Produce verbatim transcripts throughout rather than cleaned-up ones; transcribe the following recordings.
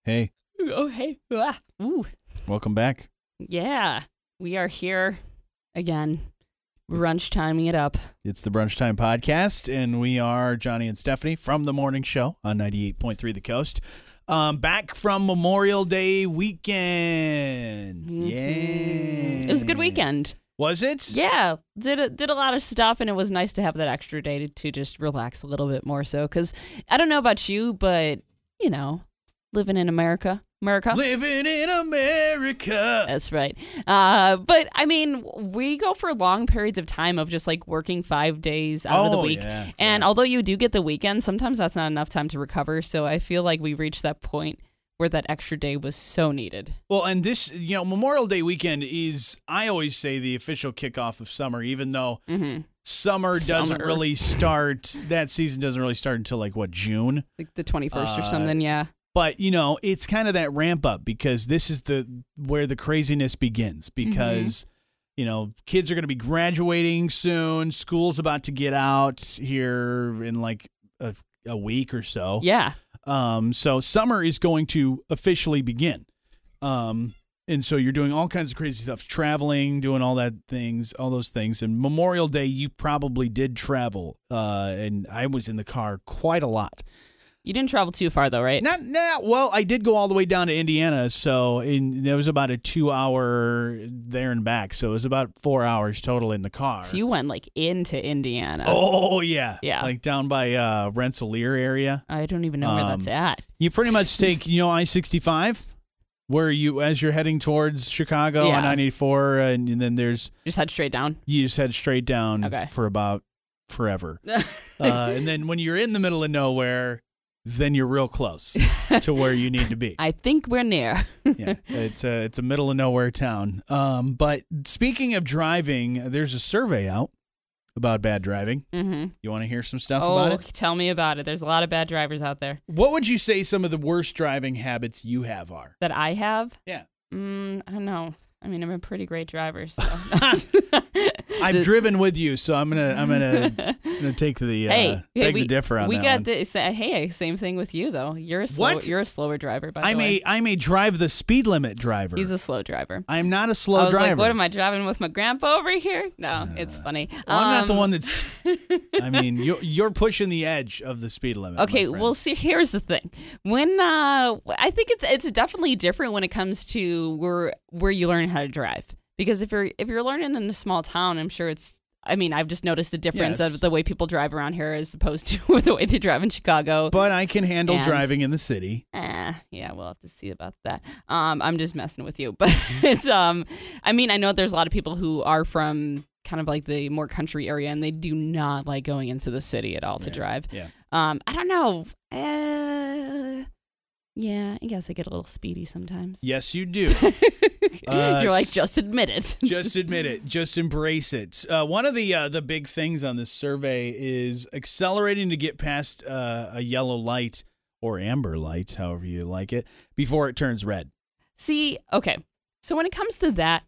Hey. Oh, hey. Ah, ooh. Welcome back. Yeah, we are here again. Brunch timing it up. It's the Brunch Time Podcast, and we are Johnny and Stephanie from the morning show on ninety-eight point three The Coast. Um, back from Memorial Day weekend. Mm-hmm. Yeah. It was a good weekend. Was it? Yeah, did a, did a lot of stuff, and it was nice to have that extra day to, to just relax a little bit more so, because I don't know about you, but, you know, living in America. America. Living in America. That's right. Uh, but, I mean, we go for long periods of time of just, like, working five days out oh, of the week. Yeah, and yeah. although you do get the weekend, sometimes that's not enough time to recover. So I feel like we reached that point where that extra day was so needed. Well, and this, you know, Memorial Day weekend is, I always say, the official kickoff of summer, even though Mm-hmm. summer doesn't Summer. really start, that season doesn't really start until, like, what, June? Like the twenty-first or Uh, something, yeah. But, you know, it's kind of that ramp up because this is the where the craziness begins because, you know, kids are going to be graduating soon. School's about to get out here in like a, a week or so. Yeah. Um, so summer is going to officially begin. Um, and so you're doing all kinds of crazy stuff, traveling, doing all that things, all those things. And Memorial Day, you probably did travel. Uh, and I was in the car quite a lot. You didn't travel too far, though, right? Not, not well. I did go all the way down to Indiana, so in, there was about a two-hour there and back. So it was about four hours total in the car. So you went, like, into Indiana. Oh yeah, Yeah. like down by uh, Rensselaer area. I don't even know where Um, that's at. You pretty much take you know I sixty-five, where you as you're heading towards Chicago Yeah. on nine eighty-four, and, and then there's Just head straight down. you just head straight down Okay. for about forever, uh, and then when you're in the middle of nowhere, then you're real close to where you need to be. I think we're near. Yeah, it's a it's a middle of nowhere town. Um, but speaking of driving, there's a survey out about bad driving. Mm-hmm. You want to hear some stuff Oh, about it? tell me about it. There's a lot of bad drivers out there. What would you say some of the worst driving habits you have are? That I have? Yeah. Mm, I don't know. I mean, I'm a pretty great driver, so. I've The- driven with you, so I'm gonna I'm gonna gonna take the uh, Hey, beg hey, we, the differ on we that got one. to say, hey, same thing with you though. You're a slow, What? you're a slower driver, by the I'm way. a I'm a drive the speed limit driver. He's a slow driver. I'm not a slow I was driver. like, what am I driving with my grandpa over here? No, it's funny. Well, I'm not the Um, one that's. I mean, you're you're pushing the edge of the speed limit. Okay, my friend. well, see, here's the thing. When uh, I think it's it's definitely different when it comes to where where you learn how to drive. Because if you're if you're learning in a small town, I'm sure it's. I mean, I've just noticed the difference Yes. of the way people drive around here as opposed to the way they drive in Chicago. But I can handle And- driving in the city. Eh, yeah, we'll have to see about that. Um, I'm just messing with you, but it's um, I mean, I know there's a lot of people who are from kind of like the more country area, and they do not like going into the city at all to Yeah, drive. yeah. Um, I don't know. Uh, yeah, I guess I get a little speedy sometimes. Yes, you do. Uh, You're like, just admit it. Just admit it. Just embrace it. Uh, one of the uh, the big things on this survey is accelerating to get past uh, a yellow light or amber light, however you like it, before it turns red. See, okay. So when it comes to that,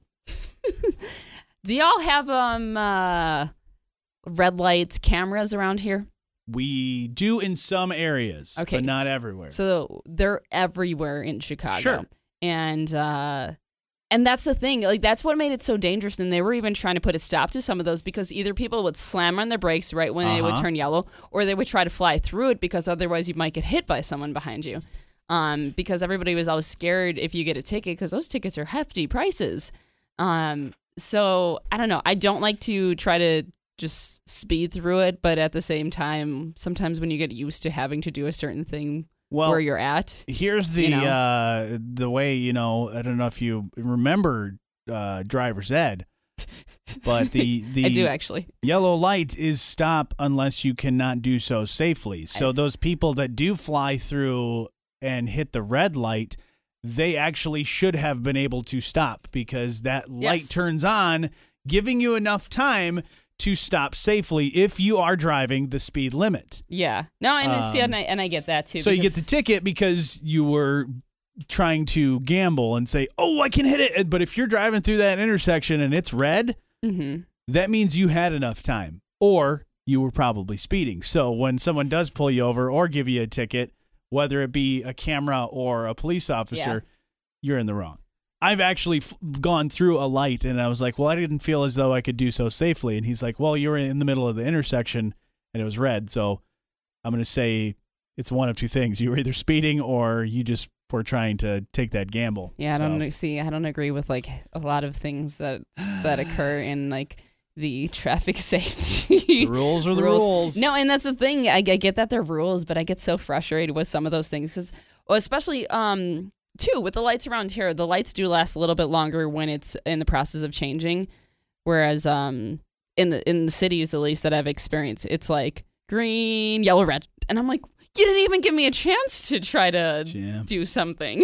do y'all have um uh, red lights cameras around here? We do in some areas, Okay. but not everywhere. So they're everywhere in Chicago. Sure. And uh and that's the thing. Like that's what made it so dangerous. And they were even trying to put a stop to some of those because either people would slam on their brakes right when they would Uh-huh. turn yellow, or they would try to fly through it because otherwise you might get hit by someone behind you. Um, because everybody was always scared if you get a ticket because those tickets are hefty prices. Um, so I don't know. I don't like to try to just speed through it, but at the same time, sometimes when you get used to having to do a certain thing well, where you're at, here's the you know? uh, the way, you know, I don't know if you remember uh, driver's ed, but the, the I do actually. yellow light is stop unless you cannot do so safely. So those people that do fly through and hit the red light, they actually should have been able to stop because that light Yes. turns on, giving you enough time to stop safely if you are driving the speed limit. Yeah. No, and it's, yeah, Um, and I, and I get that too. So you get the because- ticket because you were trying to gamble and say, oh, I can hit it. But if you're driving through that intersection and it's red, Mhm. that means you had enough time or you were probably speeding. So when someone does pull you over or give you a ticket, whether it be a camera or a police officer, Yeah. you're in the wrong. I've actually f- gone through a light and I was like, well, I didn't feel as though I could do so safely. And he's like, well, you were in the middle of the intersection and it was red. So I'm going to say it's one of two things. You were either speeding or you just were trying to take that gamble. Yeah, so. I don't see. I don't agree with like a lot of things that that occur in like the traffic safety. The rules are the rules. rules. No, and that's the thing. I, I get that they're rules, but I get so frustrated with some of those things because, well, especially um. Two, with the lights around here, the lights do last a little bit longer when it's in the process of changing. Whereas um, in the in the cities, at least that I've experienced, it's like green, yellow, red. And I'm like, you didn't even give me a chance to try to yeah. do something.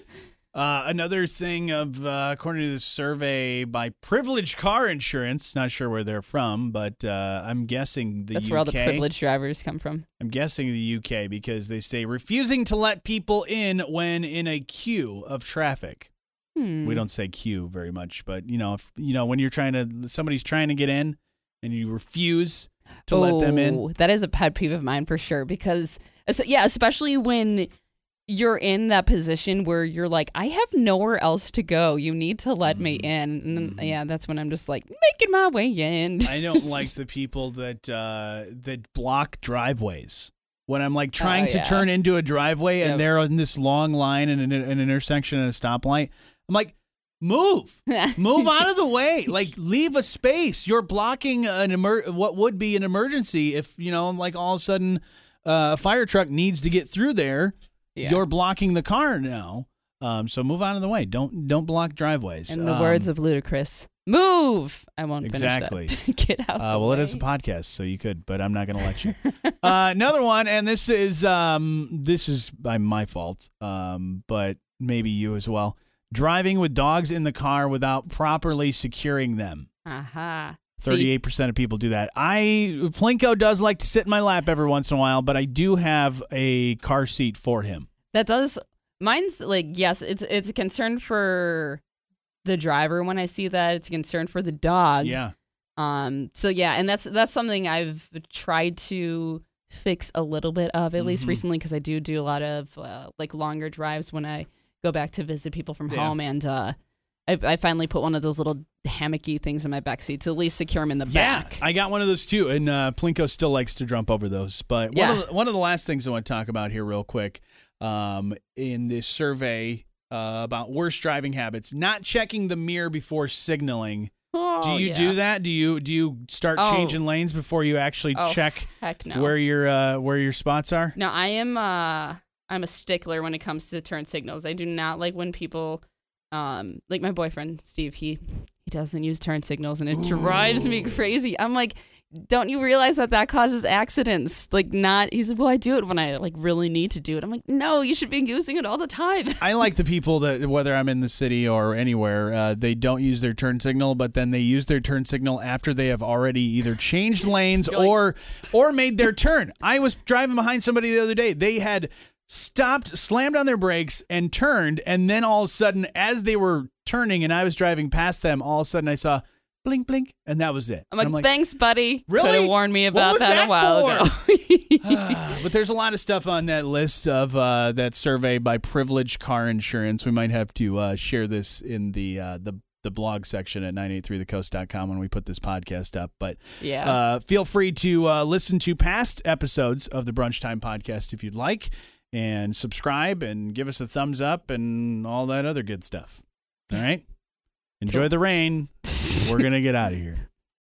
uh, another thing of, uh, according to the survey by Privilege Car Insurance, not sure where they're from, but uh, I'm guessing the That's U K. where all the privileged drivers come from. I'm guessing the U K because they say refusing to let people in when in a queue of traffic. Hmm. We don't say queue very much, but you know, if you know when you're trying to, somebody's trying to get in and you refuse to oh, let them in. That is a pet peeve of mine for sure because, yeah, especially when you're in that position where you're like, I have nowhere else to go. You need to let me in. And then, yeah, that's when I'm just like making my way in. I don't like the people that uh, that block driveways. When I'm like trying Oh, to yeah. turn into a driveway and Yep. they're in this long line and an, an intersection and a stoplight, I'm like, move, move out of the way. Like, leave a space. You're blocking an emer- what would be an emergency if, you know, like all of a sudden uh, a fire truck needs to get through there. Yeah. You're blocking the car now. Um, so move out of the way. Don't don't block driveways. In the um, words of Ludacris, move. I won't Exactly. finish that. Get out. Uh, the well, way. it is a podcast, so you could, but I'm not going to let you. uh, another one, and this is um, this is by my fault, um, but maybe you as well. Driving with dogs in the car without properly securing them. Aha. Thirty-eight percent of people do that. I Plinko does like to sit in my lap every once in a while, but I do have a car seat for him. That does. Mine's like, yes, it's it's a concern for the driver when I see that. It's a concern for the dog. Yeah. Um. So yeah, and that's that's something I've tried to fix a little bit of, at least Mhm. recently, because I do do a lot of uh, like longer drives when I go back to visit people from Yeah. home, and uh, I, I finally put one of those little hammocky things in my backseat to at least secure them in the Yeah, back. I got one of those too, and uh, Plinko still likes to jump over those. But one, Yeah. of the, one of the last things I want to talk about here real quick um, in this survey uh, about worst driving habits, not checking the mirror before signaling. Oh, do you yeah. do that? Do you do you start Oh. changing lanes before you actually Oh, check Heck no. where your uh, where your spots are? No, I am. Uh, I'm a stickler when it comes to turn signals. I do not like when people, um, like my boyfriend Steve. He he doesn't use turn signals, and it drives me crazy. I'm like, don't you realize that that causes accidents? Like, not. He's like, well, I do it when I like really need to do it. I'm like, no, you should be using it all the time. I like the people that, whether I'm in the city or anywhere, uh, they don't use their turn signal, but then they use their turn signal after they have already either changed lanes You're like- or or made their turn. I was driving behind somebody the other day. They had stopped, slammed on their brakes, and turned, and then all of a sudden, as they were turning and I was driving past them, all of a sudden I saw blink, blink, and that was it. I'm like, And thanks, buddy. Really? Could have warned me What about was that, that a while for? ago. But there's a lot of stuff on that list of uh, that survey by Privilege Car Insurance. We might have to uh, share this in the uh, the the blog section at nine eight three the coast dot com when we put this podcast up. But Yeah. uh, feel free to uh, listen to past episodes of the Brunch Time Podcast if you'd like, and subscribe and give us a thumbs up and all that other good stuff. All right? Enjoy the rain. We're going to get out of here.